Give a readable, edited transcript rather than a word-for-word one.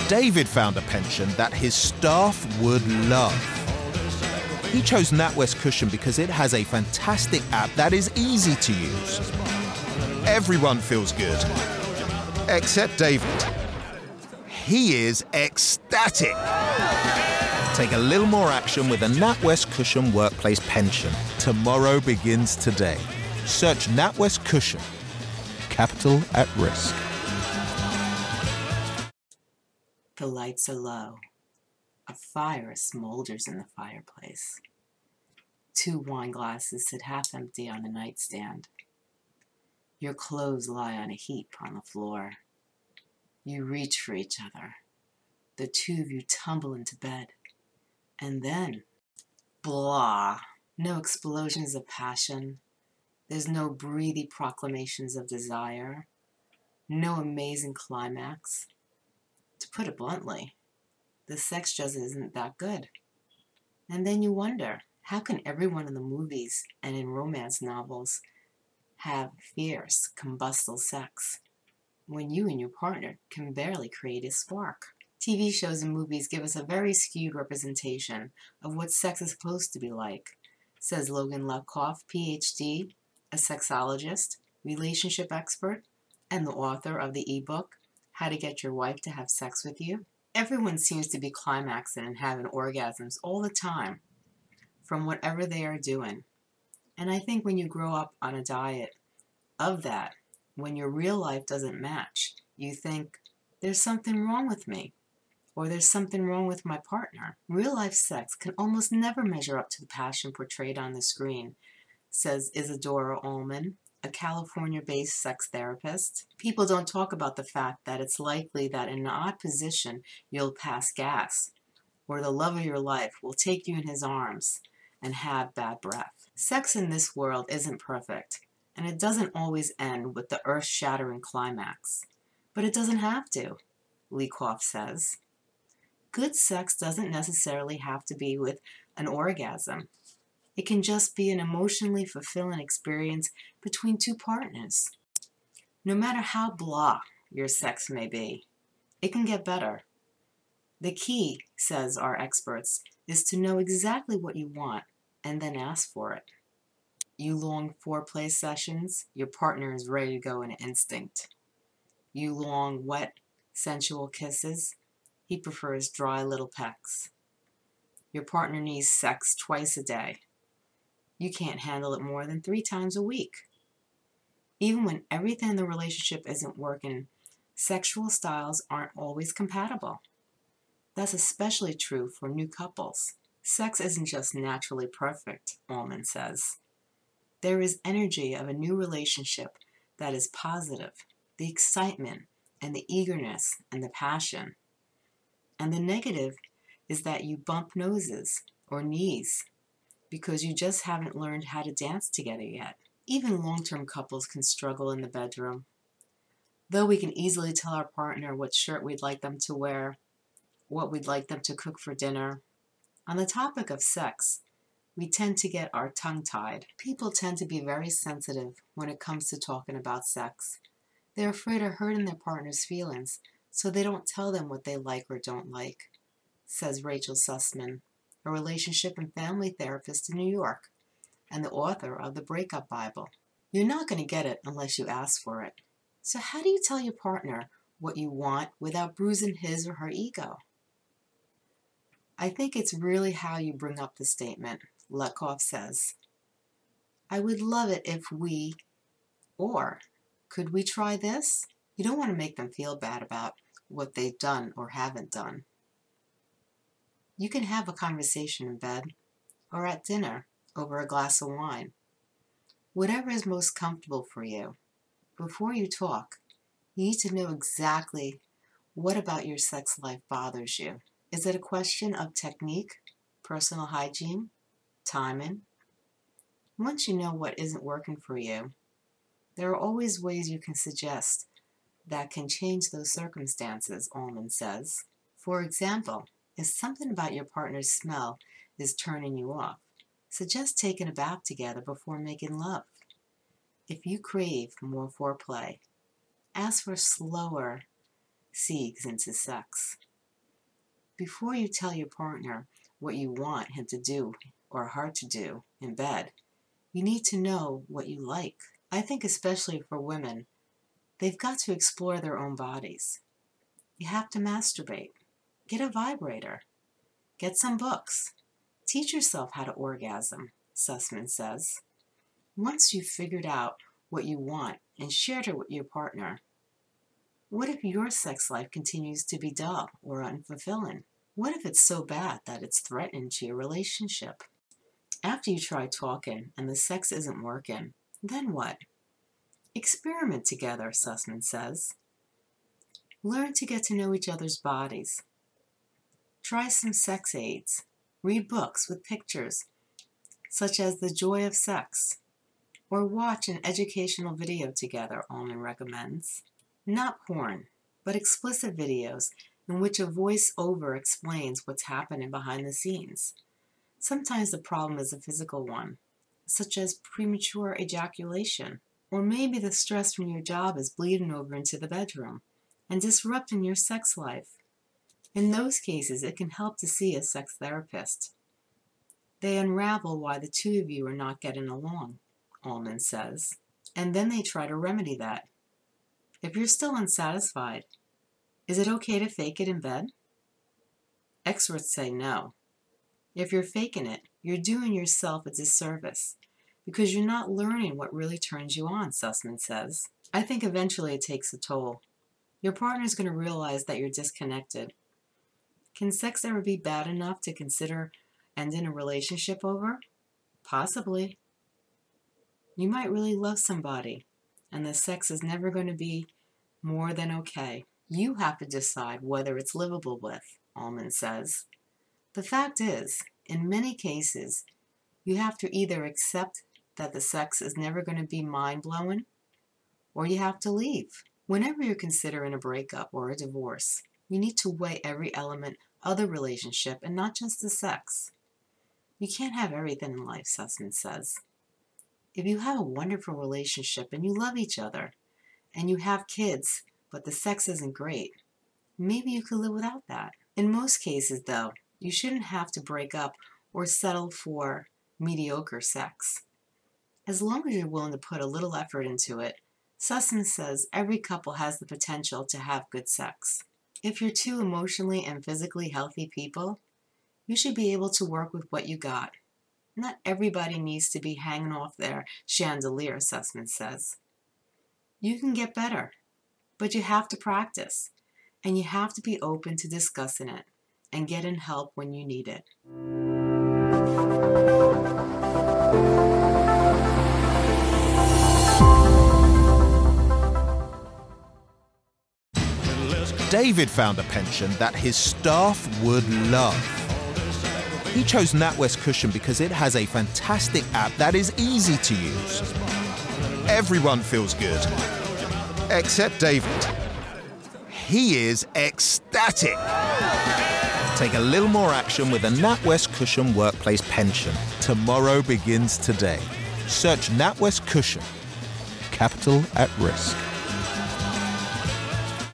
David found a pension that his staff would love. He chose NatWest Cushion because it has a fantastic app that is easy to use. Everyone feels good, except David. He is ecstatic. Take a little more action with a NatWest Cushion workplace pension. Tomorrow begins today. Search NatWest Cushion. Capital at risk. The lights are low. A fire smolders in the fireplace. 2 wine glasses sit half empty on the nightstand. Your clothes lie on a heap on the floor. You reach for each other. The 2 of you tumble into bed. And then, blah. No explosions of passion. There's no breathy proclamations of desire. No amazing climax. To put it bluntly, the sex just isn't that good. And then you wonder, how can everyone in the movies and in romance novels have fierce, combustible sex when you and your partner can barely create a spark? TV shows and movies give us a very skewed representation of what sex is supposed to be like, says Logan Lepkoff, PhD, a sexologist, relationship expert, and the author of the ebook, How to Get Your Wife to Have Sex With You. Everyone seems to be climaxing and having orgasms all the time from whatever they are doing. And I think when you grow up on a diet of that, when your real life doesn't match, you think, there's something wrong with me, or there's something wrong with my partner. Real life sex can almost never measure up to the passion portrayed on the screen, says Isadora Ullman, a California-based sex therapist. People don't talk about the fact that it's likely that in an odd position you'll pass gas, or the love of your life will take you in his arms and have bad breath. Sex in this world isn't perfect, and it doesn't always end with the earth-shattering climax. But it doesn't have to, Lepkoff says. Good sex doesn't necessarily have to be with an orgasm. It can just be an emotionally fulfilling experience between 2 partners. No matter how blah your sex may be, it can get better. The key, says our experts, is to know exactly what you want and then ask for it. You long foreplay sessions, your partner is ready to go in instinct. You long wet, sensual kisses, he prefers dry little pecks. Your partner needs sex twice a day. You can't handle it more than 3 times a week. Even when everything in the relationship isn't working, sexual styles aren't always compatible. That's especially true for new couples. Sex isn't just naturally perfect, Ullman says. There is energy of a new relationship that is positive, the excitement and the eagerness and the passion. And the negative is that you bump noses or knees because you just haven't learned how to dance together yet. Even long-term couples can struggle in the bedroom. Though we can easily tell our partner what shirt we'd like them to wear, what we'd like them to cook for dinner, on the topic of sex, we tend to get our tongue tied. People tend to be very sensitive when it comes to talking about sex. They're afraid of hurting their partner's feelings, so they don't tell them what they like or don't like, says Rachel Sussman, a relationship and family therapist in New York, and the author of the Breakup Bible. You're not going to get it unless you ask for it. So how do you tell your partner what you want without bruising his or her ego? I think it's really how you bring up the statement. Lepkoff says, I would love it if we, or could we try this? You don't want to make them feel bad about what they've done or haven't done. You can have a conversation in bed or at dinner over a glass of wine. Whatever is most comfortable for you. Before you talk, you need to know exactly what about your sex life bothers you. Is it a question of technique, personal hygiene, timing? Once you know what isn't working for you, there are always ways you can suggest that can change those circumstances, Ullman says. For example, if something about your partner's smell is turning you off, suggest taking a bath together before making love. If you crave more foreplay, ask for slower segs into sex. Before you tell your partner what you want him to do or her to do in bed, you need to know what you like. I think especially for women, they've got to explore their own bodies. You have to masturbate. Get a vibrator. Get some books. Teach yourself how to orgasm, Sussman says. Once you've figured out what you want and shared it with your partner, what if your sex life continues to be dull or unfulfilling? What if it's so bad that it's threatening to your relationship? After you try talking and the sex isn't working, then what? Experiment together, Sussman says. Learn to get to know each other's bodies. Try some sex aids. Read books with pictures, such as The Joy of Sex, or watch an educational video together, Allman recommends. Not porn, but explicit videos in which a voice-over explains what's happening behind the scenes. Sometimes the problem is a physical one, such as premature ejaculation, or maybe the stress from your job is bleeding over into the bedroom and disrupting your sex life. In those cases, it can help to see a sex therapist. They unravel why the two of you are not getting along, Allman says, and then they try to remedy that. If you're still unsatisfied, is it okay to fake it in bed? Experts say no. If you're faking it, you're doing yourself a disservice because you're not learning what really turns you on, Sussman says. I think eventually it takes a toll. Your partner's going to realize that you're disconnected. Can sex ever be bad enough to consider ending a relationship over? Possibly. You might really love somebody, and the sex is never going to be more than okay. You have to decide whether it's livable with, Allman says. The fact is, in many cases, you have to either accept that the sex is never going to be mind-blowing, or you have to leave. Whenever you're considering a breakup or a divorce, you need to weigh every element of the relationship and not just the sex. You can't have everything in life, Sussman says. If you have a wonderful relationship and you love each other, and you have kids, but the sex isn't great, maybe you could live without that. In most cases, though, you shouldn't have to break up or settle for mediocre sex. As long as you're willing to put a little effort into it, Sussman says every couple has the potential to have good sex. If you're two emotionally and physically healthy people, you should be able to work with what you got. Not everybody needs to be hanging off their chandelier, Sussman says. You can get better, but you have to practice, and you have to be open to discussing it and getting help when you need it. David found a pension that his staff would love. He chose NatWest Cushion because it has a fantastic app that is easy to use. Everyone feels good, except David. He is ecstatic. Take a little more action with a NatWest Cushion workplace pension. Tomorrow begins today. Search NatWest Cushion. Capital at risk.